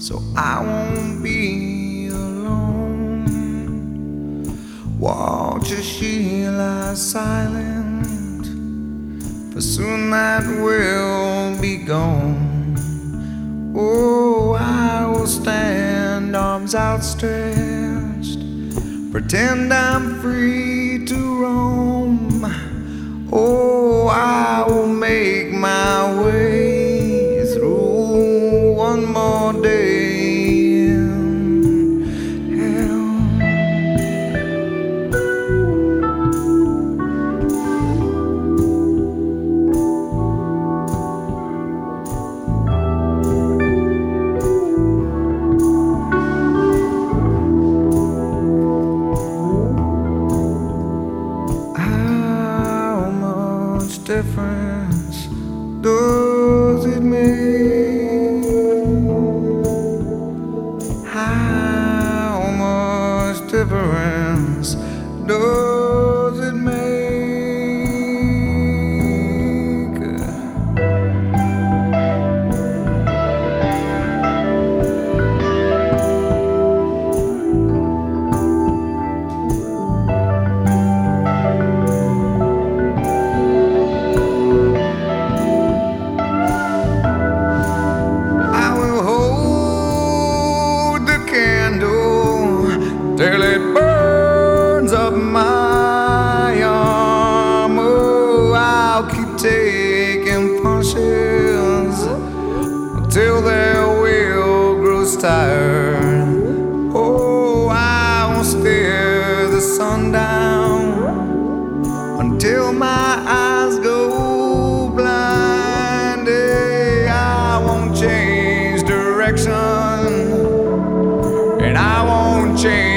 so I won't be alone. Watch as she lies silent, for soon that will be gone. Oh, I will stand arms outstretched, pretend I'm free to roam. Oh, I will make my way through one more day in hell. How much difference does it make? How much difference does it make? Till it burns up my arm. Oh, I'll keep taking punches until their will grows tired. Oh, I won't stare the sun down until my eyes go blind. Hey, I won't change direction, and I won't change